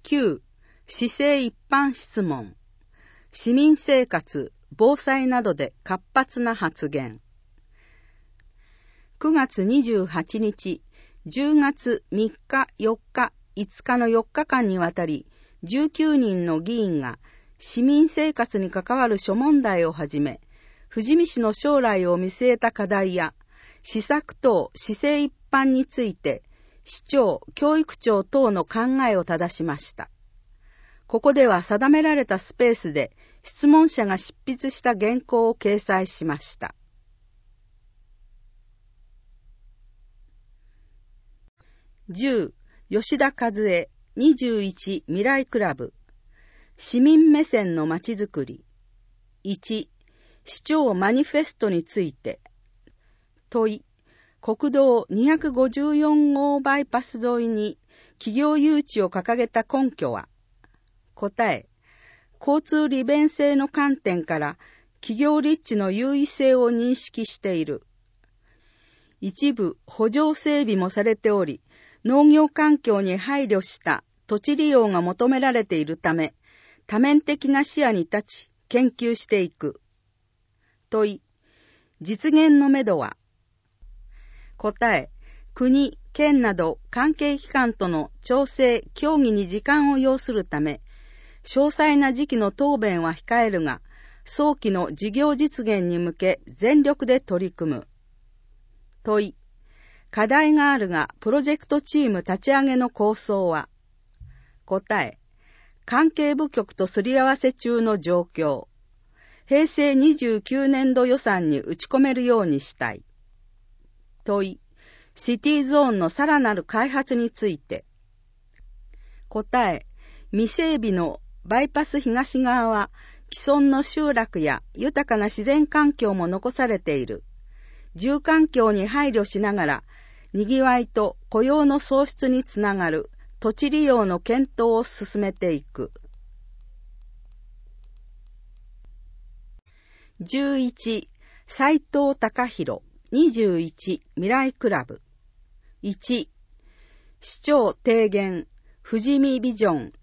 9、市政一般質問。市民生活、防災などで活発な発言。9月28日、10月3日、4日、5日の4日間にわたり、19人の議員が市民生活に関わる諸問題をはじめ、富士見市の将来を見据えた課題や、施策等市政一般について、市長、教育長等の考えを正しました。ここでは定められたスペースで質問者が執筆した原稿を掲載しました。10、吉田和恵、21、未来クラブ。市民目線のまちづくり。1、市長マニフェストについて。問い、国道254号バイパス沿いに企業誘致を掲げた根拠は。答え、交通利便性の観点から企業立地の優位性を認識している。一部補助整備もされており、農業環境に配慮した土地利用が求められているため、多面的な視野に立ち研究していく。問い、実現のめどは。答え、国、県など関係機関との調整、協議に時間を要するため、詳細な時期の答弁は控えるが、早期の事業実現に向け全力で取り組む。問い、課題があるがプロジェクトチーム立ち上げの構想は。答え、関係部局とすり合わせ中の状況。平成29年度予算に打ち込めるようにしたい。問い、シティゾーンのさらなる開発について。答え、未整備のバイパス東側は既存の集落や豊かな自然環境も残されている。住環境に配慮しながら、にぎわいと雇用の創出につながる土地利用の検討を進めていく。11、斉藤隆弘、21、未来クラブ。1、市長提言、富士見ビジョン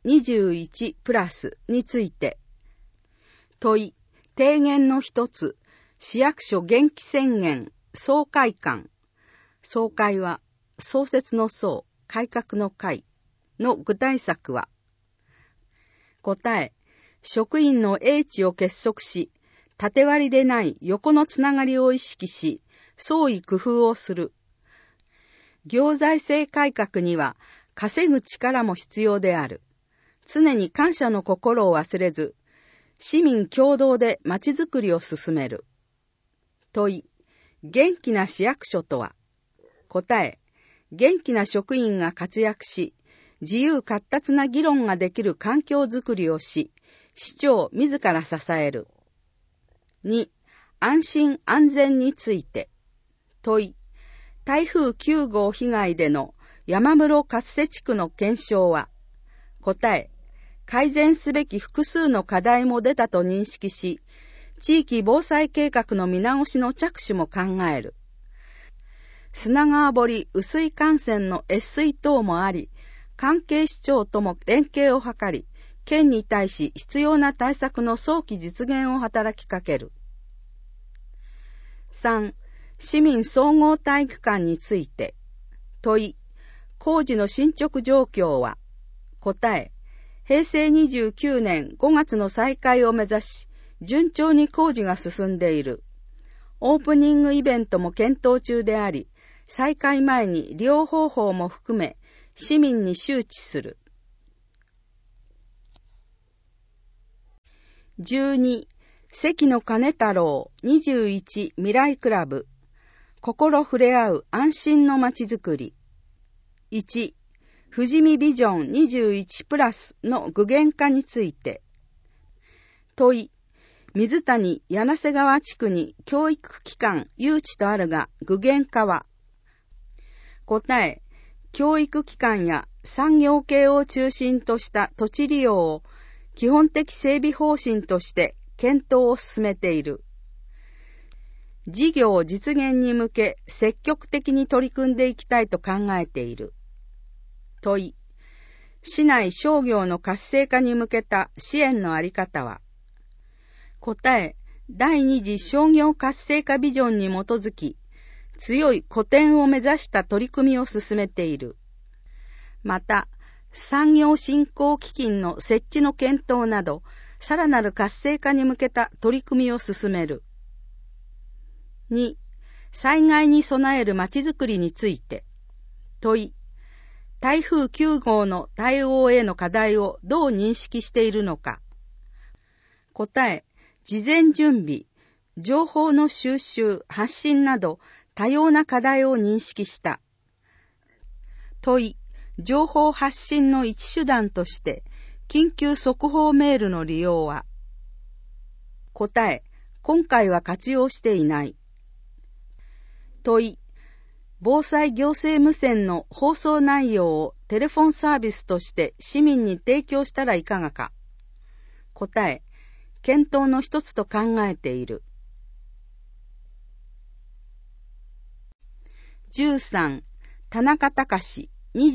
21プラスについて。問い、提言の一つ、市役所元気宣言、総会館。総会は、創設の創、改革の会の具体策は。答え、職員の英知を結束し、縦割りでない横のつながりを意識し、創意工夫をする。行財政改革には稼ぐ力も必要である。常に感謝の心を忘れず、市民共同でまちづくりを進める。問い、元気な市役所とは。答え、元気な職員が活躍し、自由闊達な議論ができる環境づくりをし、市長自ら支える。2、安心安全について。問い、台風9号被害での山室勝瀬地区の検証は。答え、改善すべき複数の課題も出たと認識し、地域防災計画の見直しの着手も考える。砂川堀雨水幹線の越水等もあり、関係市長とも連携を図り、県に対し必要な対策の早期実現を働きかける。3、市民総合体育館について。問い、工事の進捗状況は。答え、平成29年5月の再開を目指し、順調に工事が進んでいる。オープニングイベントも検討中であり、再開前に利用方法も含め、市民に周知する。12、関野金太郎21未来クラブ。心触れ合う安心のまちづくり。1、富士見ビジョン21プラスの具現化について。問い、水谷柳瀬川地区に教育機関誘致とあるが具現化は。答え、教育機関や産業系を中心とした土地利用を基本的整備方針として検討を進めている。事業実現に向け積極的に取り組んでいきたいと考えている。問い、 市内商業の活性化に向けた支援のあり方は、答え、第二次商業活性化ビジョンに基づき、強い古典を目指した取り組みを進めている。また、産業振興基金の設置の検討など、さらなる活性化に向けた取り組みを進める。2、災害に備えるまちづくりについて。問い、台風9号の対応への課題をどう認識しているのか。答え、事前準備、情報の収集、発信など多様な課題を認識した。問い、情報発信の一手段として緊急速報メールの利用は。答え、今回は活用していない。問い、防災行政無線の放送内容をテレフォンサービスとして市民に提供したらいかがか。答え、検討の一つと考えている。13、田中隆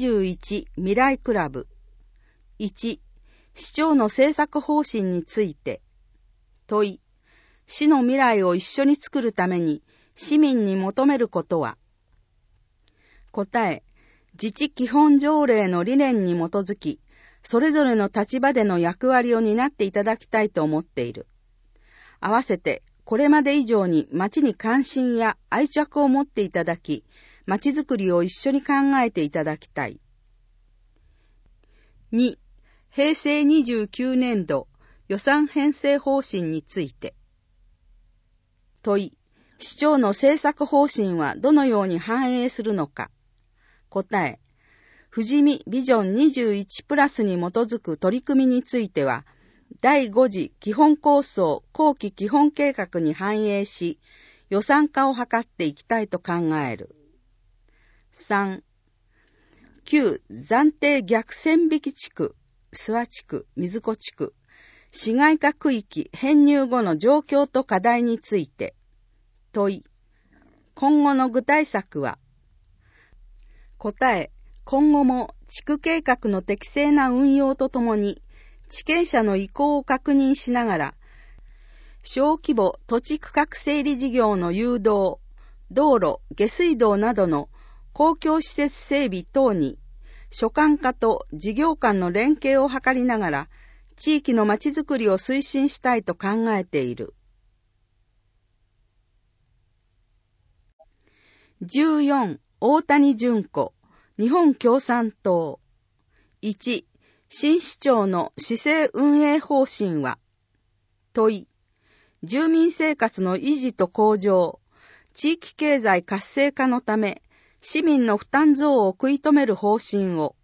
21未来クラブ。1、市長の政策方針について。問い、市の未来を一緒に作るために市民に求めることは。答え、自治基本条例の理念に基づき、それぞれの立場での役割を担っていただきたいと思っている。合わせて、これまで以上に町に関心や愛着を持っていただき、町づくりを一緒に考えていただきたい。2、平成29年度予算編成方針について。問い、市長の政策方針はどのように反映するのか。答え、富士見ビジョン21プラスに基づく取り組みについては、第5次基本構想後期基本計画に反映し、予算化を図っていきたいと考える。3、旧暫定逆線引き地区、諏訪地区、水子地区、市街化区域編入後の状況と課題について。問い、今後の具体策は。答え、今後も地区計画の適正な運用とともに、地権者の意向を確認しながら、小規模土地区画整理事業の誘導、道路、下水道などの公共施設整備等に、所管課と事業間の連携を図りながら、地域のまちづくりを推進したいと考えている。14、大谷純子、日本共産党。1、新市長の市政運営方針は。問い、住民生活の維持と向上、地域経済活性化のため、市民の負担増を食い止める方針を。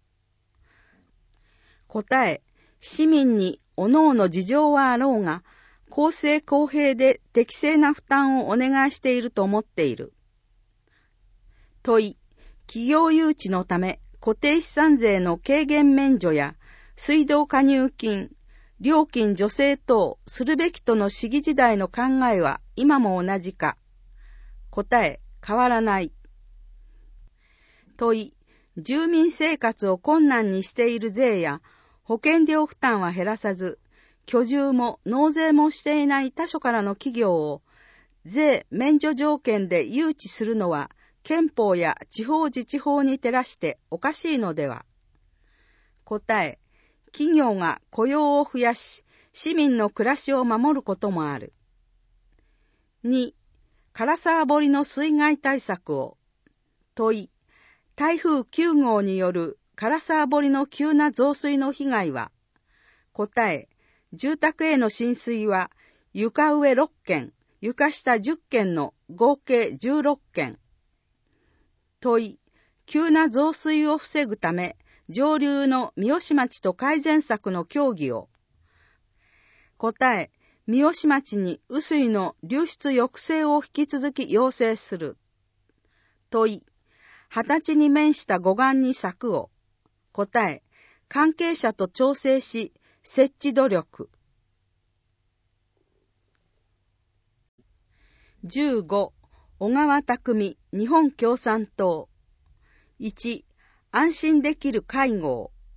答え、市民に各々事情はあろうが、公正公平で適正な負担をお願いしていると思っている。問い、企業誘致のため固定資産税の軽減免除や水道加入金、料金助成等するべきとの市議時代の考えは今も同じか。答え、変わらない。問い、住民生活を困難にしている税や保険料負担は減らさず、居住も納税もしていない他所からの企業を税免除条件で誘致するのは憲法や地方自治法に照らしておかしいのでは。答え、企業が雇用を増やし、市民の暮らしを守ることもある。2、唐沢堀の水害対策を。問い、台風9号による唐沢堀の急な増水の被害は。答え、住宅への浸水は床上6件、床下10件の合計16件。問い、急な増水を防ぐため、上流の三好町と改善策の協議を。答え、三好町に雨水の流出抑制を引き続き要請する。問い、20歳に面した護岸に柵を。答え、関係者と調整し、設置努力。15、小川匠、日本共産党。1、安心できる介護を。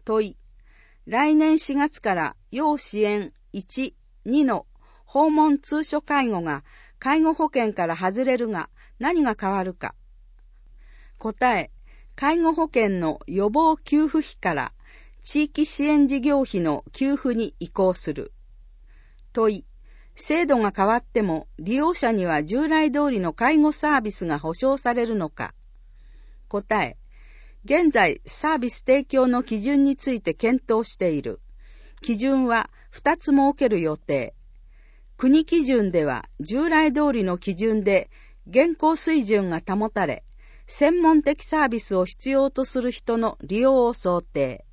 問い。来年4月から要支援1、2の訪問通所介護が介護保険から外れるが何が変わるか。答え。介護保険の予防給付費から地域支援事業費の給付に移行する。問い。制度が変わっても利用者には従来通りの介護サービスが保障されるのか。答え。現在サービス提供の基準について検討している。基準は2つ設ける予定。国基準では従来通りの基準で現行水準が保たれ、専門的サービスを必要とする人の利用を想定。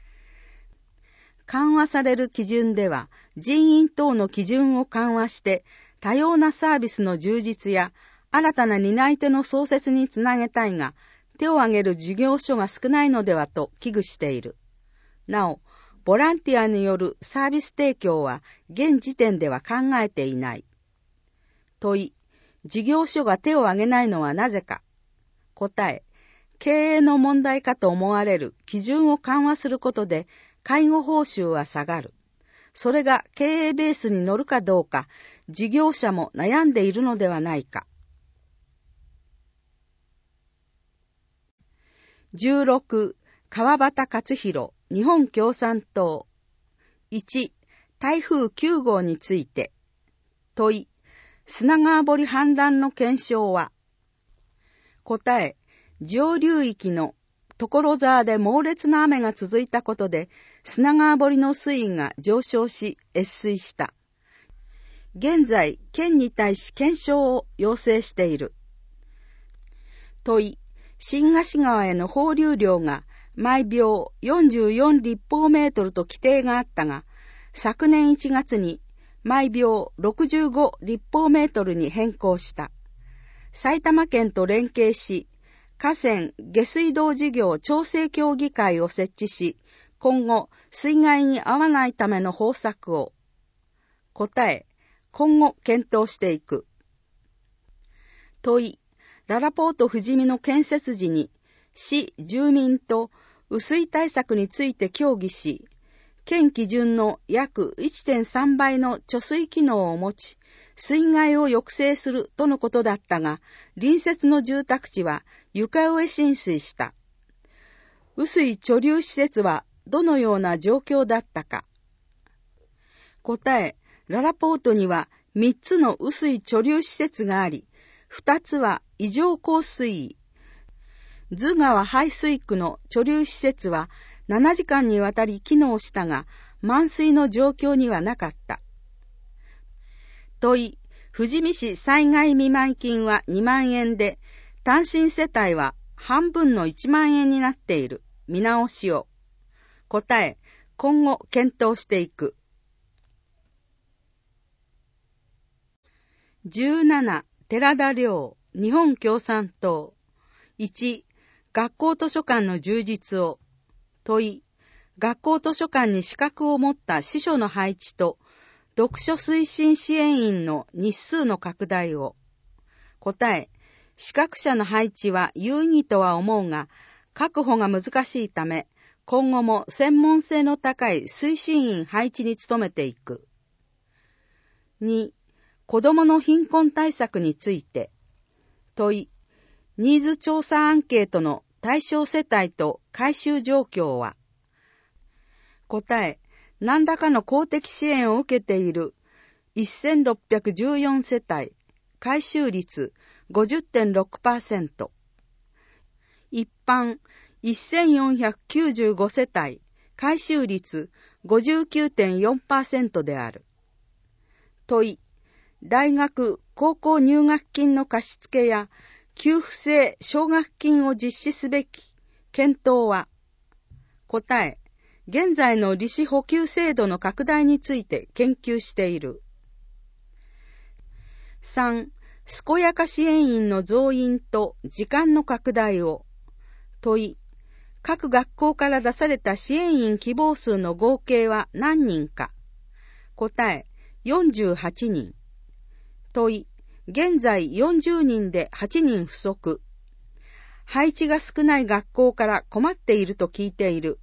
緩和される基準では人員等の基準を緩和して多様なサービスの充実や新たな担い手の創設につなげたいが、手を挙げる事業所が少ないのではと危惧している。なお、ボランティアによるサービス提供は現時点では考えていない。問い。事業所が手を挙げないのはなぜか。答え。経営の問題かと思われる基準を緩和することで介護報酬は下がる。それが経営ベースに乗るかどうか、事業者も悩んでいるのではないか。16. 川端勝弘、日本共産党。1. 台風9号について。問い。砂川堀氾濫の検証は。答え。上流域の所沢で猛烈な雨が続いたことで、砂川堀の水位が上昇し、越水した。現在、県に対し検証を要請している。問い。新河岸川への放流量が毎秒44立方メートルと規定があったが、昨年1月に毎秒65立方メートルに変更した。埼玉県と連携し、河川下水道事業調整協議会を設置し、今後水害に遭わないための方策を。答え。今後検討していく。問い。ララポート富士見の建設時に市住民と雨水対策について協議し、県基準の約 1.3 倍の貯水機能を持ち、水害を抑制するとのことだったが、隣接の住宅地は床上浸水した。雨水貯留施設はどのような状況だったか。答え。ララポートには3つの雨水貯留施設があり、2つは異常降水位。津川排水区の貯留施設は7時間にわたり機能したが、満水の状況にはなかった。問い。富士見市災害見舞金は2万円で、単身世帯は半分の1万円になっている。見直しを。答え。今後検討していく。17. 寺田亮、日本共産党。1. 学校図書館の充実を。問い。学校図書館に資格を持った司書の配置と、読書推進支援員の日数の拡大を。答え。資格者の配置は有意義とは思うが、確保が難しいため、今後も専門性の高い推進員配置に努めていく。2. 子どもの貧困対策について。問い。ニーズ調査アンケートの対象世帯と回収状況は。答え。何らかの公的支援を受けている1614世帯、回収率 50.6%。一般1495世帯、回収率 59.4% である。問い。大学・高校入学金の貸付や給付制奨学金を実施すべき検討は。答え。現在の利子補給制度の拡大について研究している。3. 健やか支援員の増員と時間の拡大を。問い。各学校から出された支援員希望数の合計は何人か。答え。48人。問い。現在40人で8人不足。配置が少ない学校から困っていると聞いている。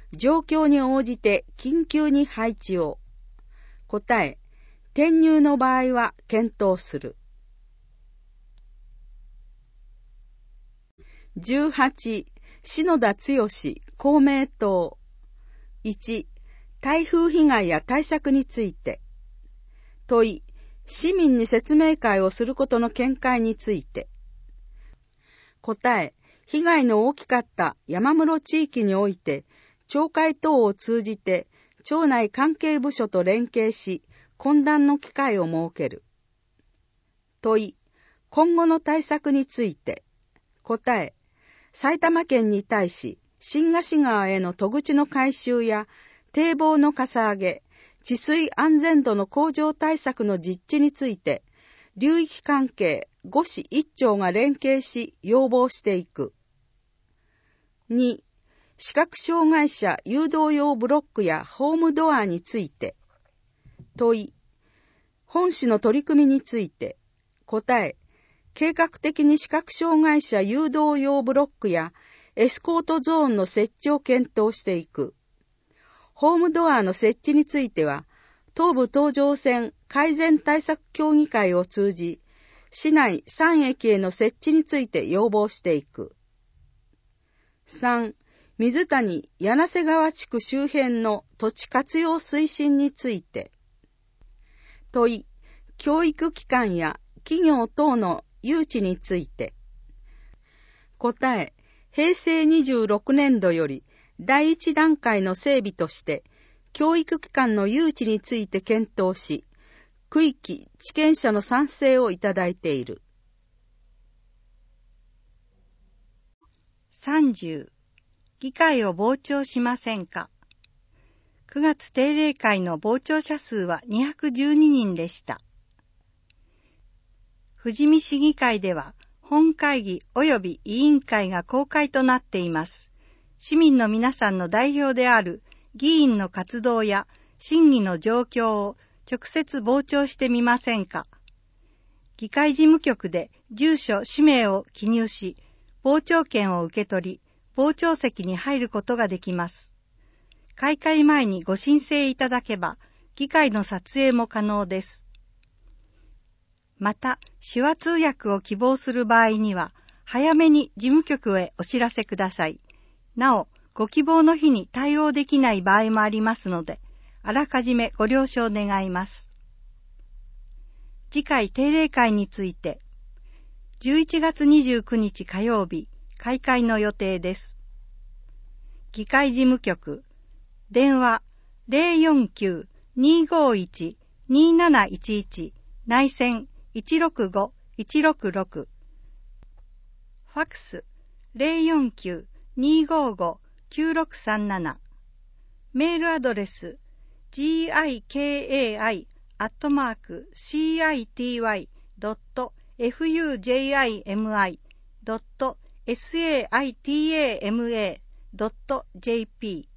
状況に応じて緊急に配置を。答え、転入の場合は検討する。18、篠田剛、公明党。1、台風被害や対策について。問い、市民に説明会をすることの見解について。答え、被害の大きかった山室地域において、町会等を通じて、町内関係部署と連携し、懇談の機会を設ける。問い、今後の対策について。答え、埼玉県に対し、新河岸川への戸口の改修や、堤防のかさ上げ、治水安全度の向上対策の実地について、流域関係5市1町が連携し要望していく。2、視覚障害者誘導用ブロックやホームドアについて。問い、本市の取り組みについて。答え、計画的に視覚障害者誘導用ブロックやエスコートゾーンの設置を検討していく。ホームドアの設置については、東武東上線改善対策協議会を通じ、市内3駅への設置について要望していく。3、水谷・柳瀬川地区周辺の土地活用推進について。問い、教育機関や企業等の誘致について。答え、平成26年度より第一段階の整備として、教育機関の誘致について検討し、区域・地権者の賛成をいただいている。 30、議会を傍聴しませんか。9月定例会の傍聴者数は212人でした。富士見市議会では、本会議及び委員会が公開となっています。市民の皆さんの代表である議員の活動や審議の状況を直接傍聴してみませんか。議会事務局で住所・氏名を記入し、傍聴券を受け取り、傍聴席に入ることができます。開会前にご申請いただけば、議会の撮影も可能です。また、手話通訳を希望する場合には、早めに事務局へお知らせください。なお、ご希望の日に対応できない場合もありますので、あらかじめご了承願います。次回定例会について、11月29日火曜日、開会の予定です。議会事務局、電話 049-251-2711 内線165-166 ファクス 049-255-9637 メールアドレス gikai@city.fujimi.saitama.jp